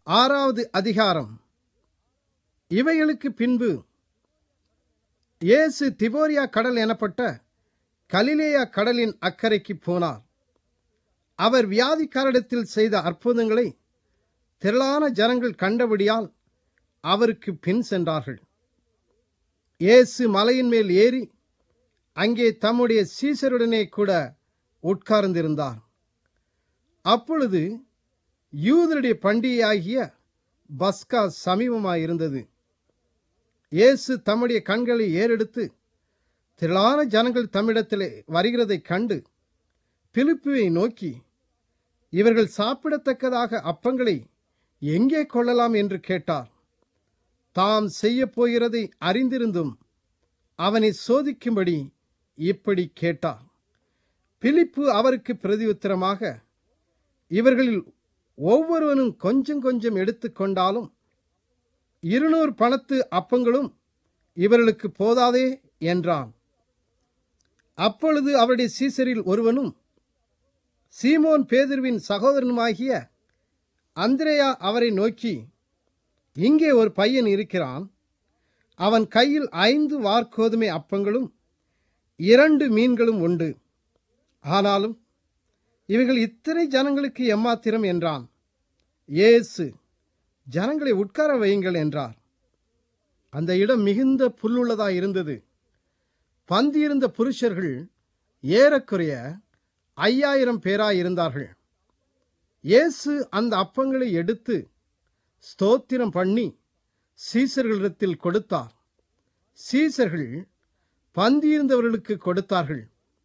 6வது அதிகாரம். இவைகளுக்கு பின்பு இயேசு திபோரியா கடல் எனப்பட்ட கலிலேயா கடலின் அக்கரைக்கு போனார். அவர் வியாதிக்காரிடத்தில் செய்த அற்புதங்களை திரளான ஜனங்கள் கண்டபடியால் அவருக்கு பின் சென்றார்கள். இயேசு மலையின் மேல் ஏறி அங்கே தம்முடைய சீசருடனே கூட உட்கார்ந்திருந்தார். அப்பொழுது யூதருடைய பண்டிகையாகிய பஸ்கா சமீபமாயிருந்தது. இயேசு தம்முடைய கண்களை ஏறெடுத்து திரளான ஜனங்கள் தம்மிடத்திலே வருகிறதைக் கண்டு பிலிப்புவை நோக்கி, இவர்கள் சாப்பிடத்தக்கதாக அப்பங்களை எங்கே கொள்ளலாம் என்று கேட்டார். தாம் செய்ய போகிறதை அறிந்திருந்தும் அவனை சோதிக்கும்படி இப்படி கேட்டார். பிலிப்பு அவருக்கு பிரதியுத்தரமாக, இவர்களில் ஒவ்வொருவனும் கொஞ்சம் கொஞ்சம் எடுத்துக்கொண்டாலும் 200 பணத்து அப்பங்களும் இவர்களுக்கு போதாதே என்றான். அப்பொழுது அவருடைய சீசரில் ஒருவனும் சீமோன் பேதுருவின் சகோதரனுமாகிய அந்திரேயா அவரை நோக்கி, இங்கே ஒரு பையன் இருக்கிறான். அவன் கையில் 5 வாற்கோதுமை அப்பங்களும் 2 மீன்களும் உண்டு. ஆனாலும் இவைகள் இத்தனை ஜனங்களுக்கு எம்மாத்திரம் என்றான். இயேசு, ஜனங்களை உட்கார வையுங்கள் என்றார். அந்த இடம் மிகுந்த புல்லுள்ளதாயிருந்தது. பந்தியிருந்த புருஷர்கள் ஏறக்குறைய 5000 பேராயிருந்தார்கள். இயேசு அந்த அப்பங்களை எடுத்து ஸ்தோத்திரம் பண்ணி சீசர்களிடத்தில் கொடுத்தார். சீசர்கள் பந்தியிருந்தவர்களுக்கு கொடுத்தார்கள்.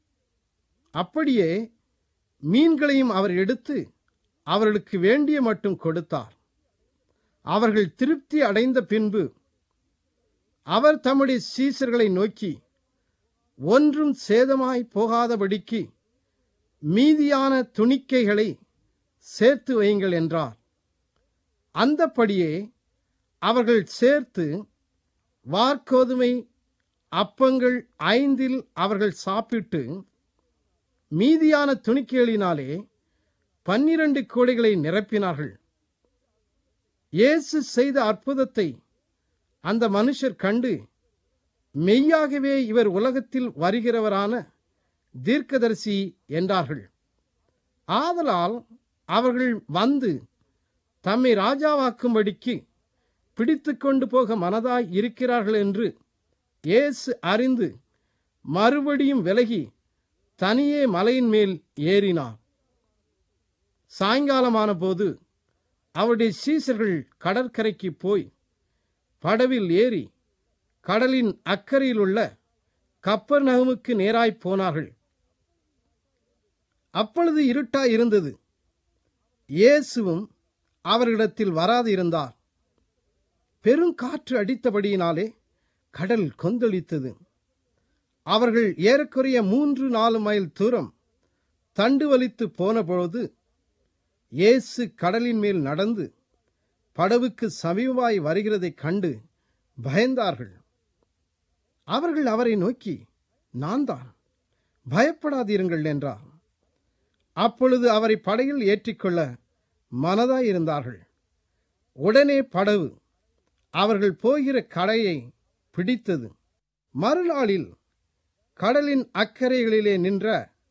அப்படியே மீன்களையும் அவர் எடுத்து அவர்களுக்கு வேண்டிய மட்டும் கொடுத்தார். அவர்கள் திருப்தி அடைந்த பின்பு அவர் தம்முடைய சீசர்களை நோக்கி, ஒன்றும் சேதமாய் போகாதபடிக்கு மீதியான துணிக்கைகளை சேர்த்து வையுங்கள் என்றார். அந்தப்படியே அவர்கள் சேர்த்து வாற்கோதுமை அப்பங்கள் 5 அவர்கள் சாப்பிட்டு மீதியான துணிக்கைகளினாலே 12 கூடைகளை நிரப்பினார்கள். இயேசு செய்த அற்புதத்தை அந்த மனுஷர் கண்டு, மெய்யாகவே இவர் உலகத்தில் வருகிறவரான தீர்க்கதரிசி என்றார்கள். ஆதலால் அவர்கள் வந்து தம்மை ராஜாவாக்கும்படிக்கு பிடித்து கொண்டு போக மனதாய் இருக்கிறார்கள் என்று இயேசு அறிந்து மறுபடியும் விலகி தனியே மலையின் மேல் ஏறினார். சாயங்காலமான போது அவருடைய சீசர்கள் கடற்கரைக்கு போய் படவில் ஏறி கடலின் அக்கறையில் உள்ள கப்பர்நகமுக்கு நேராய் போனார்கள். அப்பொழுது இருட்டாய் இருந்தது. இயேசுவும் அவர்களிடத்தில் வராது இருந்தார். பெருங்காற்று அடித்தபடியினாலே கடல் கொந்தளித்தது. அவர்கள் ஏறக்குறைய 3-4 மைல் தூரம் தண்டு வலித்து போனபொழுது இயேசு கடலின் மேல் நடந்து படவுக்கு சமீபமாய் வருகிறதைக் கண்டு பயந்தார்கள். அவர்கள் அவரை நோக்கி, நான் தான், பயப்படாதிருங்கள் என்றார். அப்பொழுது அவரை படகில் ஏற்றிக்கொள்ள மனதாயிருந்தார்கள். உடனே படவு அவர்கள் போகிற கரையை பிடித்தது. மறுநாளில் கடலின் அக்கரைகளிலே நின்ற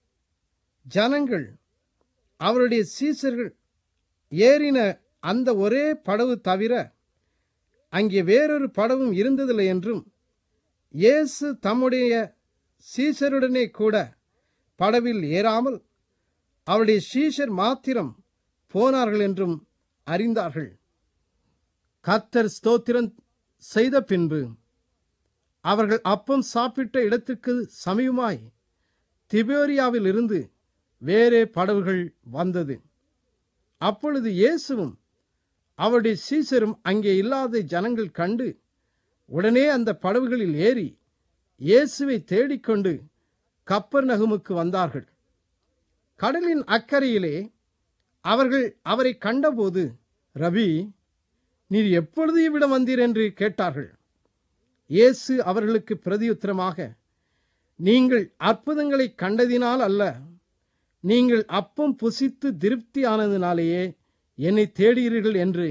ஜனங்கள் அவருடைய சீசர்கள் ஏறின அந்த ஒரே படவு தவிர அங்கே வேறொரு படவும் இருந்ததில்லை என்றும், இயேசு தம்முடைய சீசருடனே கூட படவில் ஏறாமல் அவருடைய சீஷர் மாத்திரம் போனார்கள் என்றும் அறிந்தார்கள். கர்த்தர் ஸ்தோத்திரம் செய்த பின்பு அவர்கள் அப்பம் சாப்பிட்ட இடத்திற்கு சமீபமாய் திபேரியாவில் இருந்து வேறே படவுகள் வந்தது. அப்பொழுது இயேசுவும் அவருடைய சீசரும் அங்கே இல்லாத ஜனங்கள் கண்டு உடனே அந்த படவுகளில் ஏறி இயேசுவை தேடிக்கொண்டு கப்பர்நகமுக்கு வந்தார்கள். கடலின் அக்கறையிலே அவர்கள் அவரை கண்டபோது, ரபி, நீர் எப்பொழுது இவ்விடம் வந்தீர் என்று கேட்டார்கள். இயேசு அவர்களுக்கு பிரதியுத்தரமாக, நீங்கள் அற்புதங்களை கண்டதினால் அல்ல, நீங்கள் அப்பம் புசித்து திருப்தியானதினாலேயே என்னை தேடுகிறீர்கள் என்று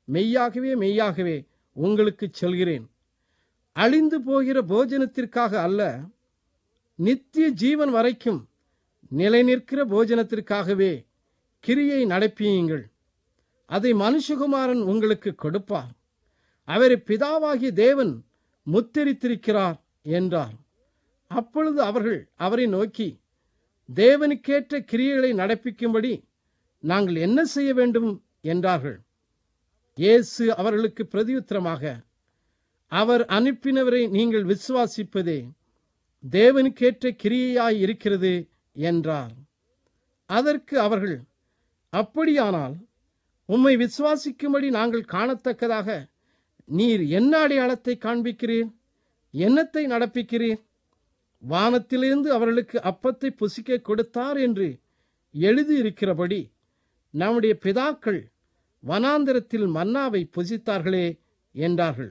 மெய்யாகவே மெய்யாகவே உங்களுக்குச் சொல்கிறேன், அழிந்து போகிற போஜனத்திற்காக அல்ல, நித்திய ஜீவன் வரைக்கும் நிலைநிற்கிற போஜனத்திற்காகவே கிரியை நடப்பியுங்கள். அதை மனுஷகுமாரன் உங்களுக்கு கொடுப்பார். அவரை பிதாவாகிய தேவன் முத்திரித்திருக்கிறார் என்றார். அப்பொழுது அவர்கள் அவரை நோக்கி, தேவனுக்கேற்ற கிரியைகளை நடப்பிக்கும்படி நாங்கள் என்ன செய்ய வேண்டும் என்றார்கள். இயேசு அவர்களுக்கு பிரதியுத்தரமாக, அவர் அனுப்பினவரை நீங்கள் விசுவாசிப்பதே தேவனுக்கேற்ற கிரியையாய் இருக்கிறது என்றார். அதற்கு அவர்கள், அப்படியானால் உம்மை விசுவாசிக்கும்படி நாங்கள் காணத்தக்கதாக நீர் என்ன அடையாளத்தை காண்பிக்கிறீர்? என்னத்தை நடப்பிக்கிறீர்? வானத்திலிருந்து அவர்களுக்கு அப்பத்தை புசிக்க கொடுத்தார் என்று எழுதியிருக்கிறபடி நம்முடைய பிதாக்கள் வனாந்தரத்தில் மன்னாவை புசித்தார்களே என்றார்கள்.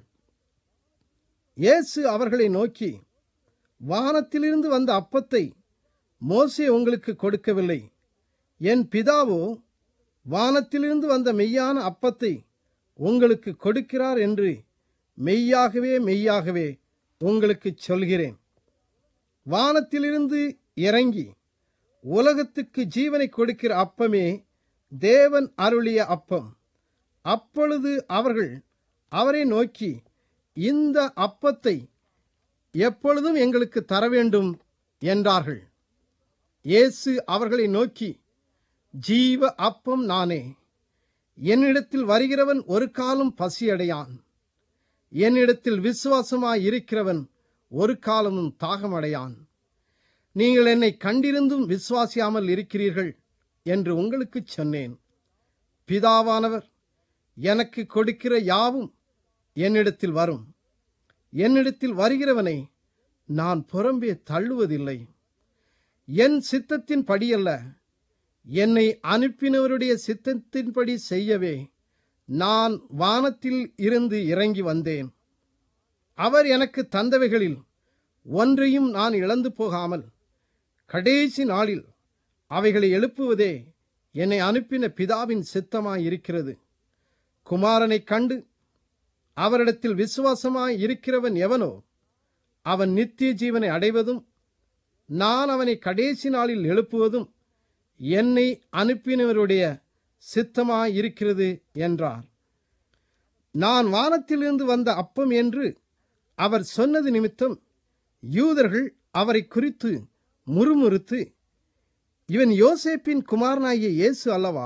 இயேசு அவர்களை நோக்கி, வானத்திலிருந்து வந்த அப்பத்தை மோசே உங்களுக்கு கொடுக்கவில்லை. என் பிதாவோ வானத்திலிருந்து வந்த மெய்யான அப்பத்தை உங்களுக்கு கொடுக்கிறார் என்று மெய்யாகவே மெய்யாகவே உங்களுக்கு சொல்கிறேன். வானத்திலிருந்து இறங்கி உலகத்துக்கு ஜீவனை கொடுக்கிற அப்பமே தேவன் அருளிய அப்பம். அப்பொழுது அவர்கள் அவரை நோக்கி, இந்த அப்பத்தை எப்பொழுதும் எங்களுக்கு தர வேண்டும் என்றார்கள். இயேசு அவர்களை நோக்கி, ஜீவ அப்பம் நானே. என்னிடத்தில் வருகிறவன் ஒரு காலம் பசியடையான். என்னிடத்தில் விசுவாசமாயிருக்கிறவன் ஒரு காலமும் தாகமடையான். நீங்கள் என்னை கண்டிருந்தும் விசுவாசியாமல் இருக்கிறீர்கள் என்று உங்களுக்கு சொன்னேன். பிதாவானவர் எனக்கு கொடுக்கிற யாவும் என்னிடத்தில் வரும். என்னிடத்தில் வருகிறவனை நான் புறம்பே தள்ளுவதில்லை. என் சித்தத்தின் படியல்ல, என்னை அனுப்பினவருடைய சித்தத்தின்படி செய்யவே நான் வானத்தில் இருந்து இறங்கி வந்தேன். அவர் எனக்கு தந்தவைகளில் ஒன்றையும் நான் இழந்து போகாமல் கடைசி நாளில் அவைகளை எழுப்புவதே என்னை அனுப்பின பிதாவின் சித்தமாயிருக்கிறது. குமாரனை கண்டு அவரிடத்தில் விசுவாசமாய் இருக்கிறவன் எவனோ அவன் நித்திய ஜீவனை அடைவதும், நான் அவனை கடைசி நாளில் எழுப்புவதும் என்னை அனுப்பினவருடைய சித்தமாயிருக்கிறது என்றார். நான் வானத்திலிருந்து வந்த அப்பம் என்று அவர் சொன்னது நிமித்தம் யூதர்கள் அவரை குறித்து முறுமுறுத்து, இவன் யோசேப்பின் குமாரனாகிய இயேசு அல்லவா?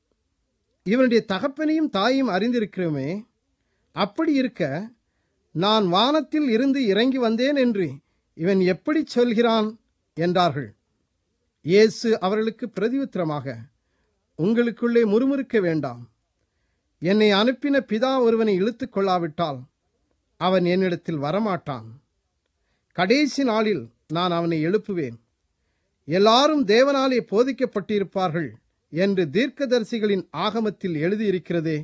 இவனுடைய தகப்பனையும் தாயையும் அறிந்திருக்கிறோமே. அப்படி இருக்க நான் வானத்தில் இருந்து இறங்கி வந்தேன் என்று இவன் எப்படி சொல்கிறான் என்றார்கள். இயேசு அவர்களுக்கு பிரதியுத்தரமாக, உங்களுக்குள்ளே முறுமுறுக்க வேண்டாம். என்னை அனுப்பின பிதா ஒருவனை இழுத்துக் கொள்ளாவிட்டால் அவன் என்னிடத்தில் வரமாட்டான். கடைசி நாளில் நான் அவனை எழுப்புவேன். எல்லாரும் தேவனாலே போதிக்கப்பட்டிருப்பார்கள் என்று தீர்க்கதரிசிகளின் ஆகமத்தில் எழுதியிருக்கிறதே.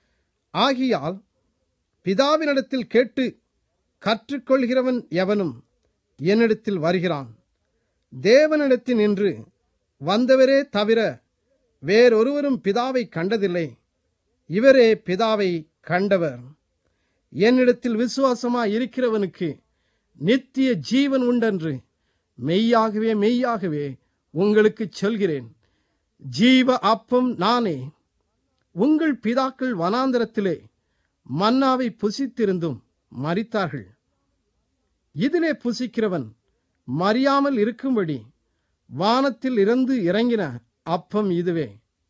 ஆகியால் பிதாவினிடத்தில் கேட்டு கற்றுக்கொள்கிறவன் எவனும் என்னிடத்தில் வருகிறான். தேவனிடத்தில் நின்று வந்தவரே தவிர வேறொருவரும் பிதாவை கண்டதில்லை. இவரே பிதாவை கண்டவர். என்னிடத்தில் விசுவாசமாய் இருக்கிறவனுக்கு நித்திய ஜீவன் உண்டென்று மெய்யாகவே மெய்யாகவே உங்களுக்கு சொல்கிறேன். ஜீவ அப்பம் நானே. உங்கள் பிதாக்கள் வனாந்தரத்திலே மன்னாவை புசித்திருந்தும் மரித்தார்கள். இதிலே புசிக்கிறவன் மறியாமல் இருக்கும்படி வானத்தில் இருந்து இறங்கின அப்பம் இதுவே.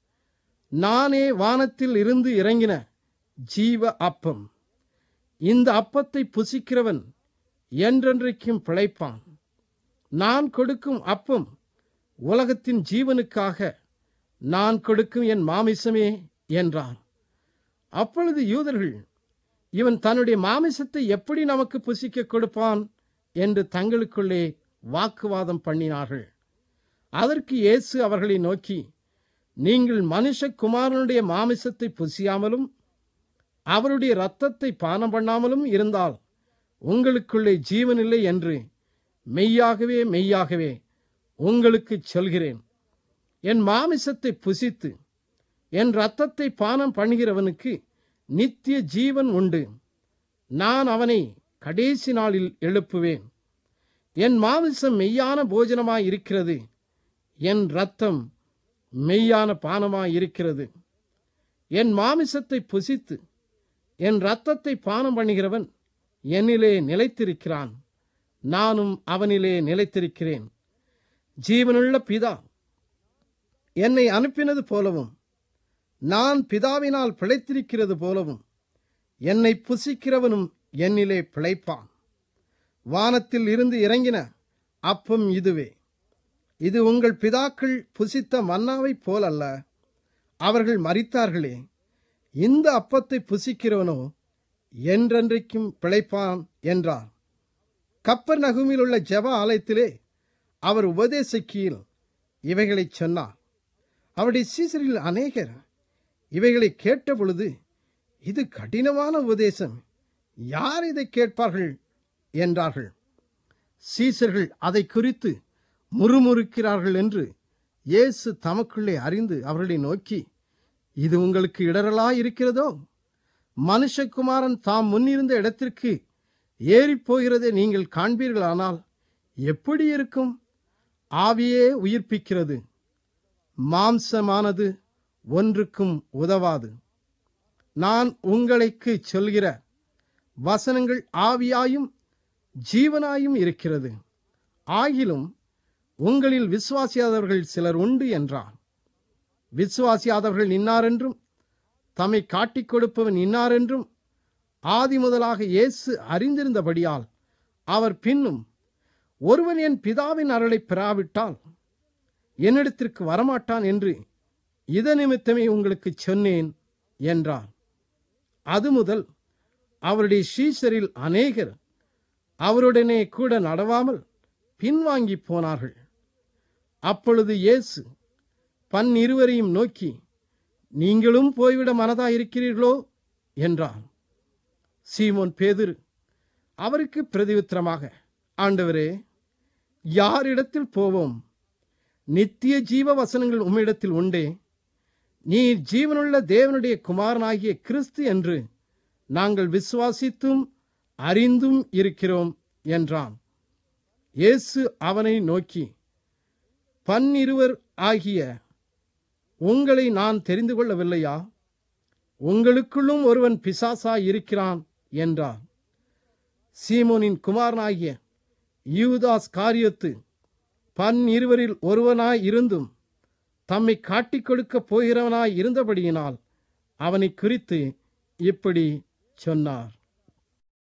நானே வானத்தில் இருந்து இறங்கின ஜீவ அப்பம். இந்த அப்பத்தை புசிக்கிறவன் என்றென்றைக்கும் பிழைப்பான். நான் கொடுக்கும் அப்பம் உலகத்தின் ஜீவனுக்காக நான் கொடுக்கும் என் மாமிசமே என்றார். அப்பொழுது யூதர்கள், இவன் தன்னுடைய மாமிசத்தை எப்படி நமக்கு புசிக்க கொடுப்பான் என்று தங்களுக்குள்ளே வாக்குவாதம் பண்ணினார்கள். அதற்கு இயேசு அவர்களை நோக்கி, நீங்கள் மனுஷகுமாரனுடைய மாமிசத்தை புசியாமலும் அவருடைய இரத்தத்தை பானம் பண்ணாமலும் இருந்தால் உங்களுக்குள்ளே ஜீவனில்லை என்று மெய்யாகவே மெய்யாகவே உங்களுக்கு சொல்கிறேன். என் மாமிசத்தை புசித்து என் இரத்தத்தை பானம் பண்ணுகிறவனுக்கு நித்திய ஜீவன் உண்டு. நான் அவனை கடைசி நாளில் எழுப்புவேன். என் மாமிசம் மெய்யான போஜனமாய் இருக்கிறது, என் இரத்தம் மெய்யான பானமாய் இருக்கிறது. என் மாமிசத்தை புசித்து என் இரத்தத்தை பானம் பண்ணுகிறவன் என்னிலே நிலைத்திருக்கிறான், நானும் அவனிலே நிலைத்திருக்கிறேன். ஜீவனுள்ள பிதா என்னை அனுப்பினது போலவும், நான் பிதாவினால் பிழைத்திருக்கிறது போலவும், என்னை புசிக்கிறவனும் என்னிலே பிழைப்பான். வானத்தில் இருந்து இறங்கின அப்பம் இதுவே. இது உங்கள் பிதாக்கள் புசித்த மன்னாவைப் போலல்ல, அவர்கள் மரித்தார்களே. இந்த அப்பத்தை புசிக்கிறவனோ என்றென்றைக்கும் பிழைப்பான் என்றார். கப்பர்நகூமில் உள்ள ஜெப ஆலயத்திலே அவர் உபதேசிக்கையில் இவைகளைச் சொன்னார். அவருடைய சீசரில் அநேகர் இவைகளை கேட்டபொழுது, இது கடினமான உபதேசம், யார் இதை கேட்பார்கள் என்றார்கள். சீசர்கள் அதை குறித்து முறுமுறுக்கிறார்கள் என்று இயேசு தமக்குள்ளே அறிந்து அவர்களை நோக்கி, இது உங்களுக்கு இடரலாய் இருக்கிறதோ? மனுஷகுமாரன் தாம் முன்னிருந்த இடத்திற்கு ஏறிப்போகிறதை நீங்கள் காண்பீர்களானால் எப்படி இருக்கும்? ஆவியே உயிர்ப்பிக்கிறது, மாம்சமானது ஒன்றுக்கும் உதவாது. நான் உங்களுக்கு சொல்கிற வசனங்கள் ஆவியாயும் ஜீவனாயும் இருக்கிறது. ஆகிலும் உங்களில் விசுவாசியாதவர்கள் சிலர் உண்டு என்றார். விசுவாசியாதவர்கள் இன்னாரென்றும் தம்மை காட்டிக் கொடுப்பவன் இன்னாரென்றும் ஆதி முதலாக இயேசு அறிந்திருந்தபடியால் அவர் பின்னும், ஒருவன் என் பிதாவின் அருளை பெறாவிட்டால் என்னிடத்திற்கு வரமாட்டான் என்று இத நிமித்தமே உங்களுக்கு சொன்னேன் என்றார். அது முதல் அவருடைய சீஷரில் அநேகர் அவருடனே கூட நடவாமல் பின்வாங்கி போனார்கள். அப்பொழுது இயேசு 12 நோக்கி, நீங்களும் போய்விட மனதாயிருக்கிறீர்களோ என்றார். சீமோன் பேதுரு அவருக்கு பிரதியுத்தரமாக, ஆண்டவரே, யாரிடத்தில் போவோம்? நித்திய ஜீவ வசனங்கள் உம்மிடத்தில் உண்டே. நீர் ஜீவனுள்ள தேவனுடைய குமாரனாகிய கிறிஸ்து என்று நாங்கள் விசுவாசித்தும் அறிந்தும் இருக்கிறோம் என்றான். இயேசு அவனை நோக்கி, 12 ஆகிய உங்களை நான் தெரிந்து கொள்ளவில்லையா? உங்களுக்குள்ளும் ஒருவன் பிசாசாய் இருக்கிறான் என்றார். சீமோனின் குமாரனாகிய யூதாஸ் காரியத்து 12 ஒருவனாய் இருந்தும் தம்மை காட்டிக் கொடுக்கப் போகிறவனாய் இருந்தபடியினால் அவனை குறித்து இப்படி சொன்னார்.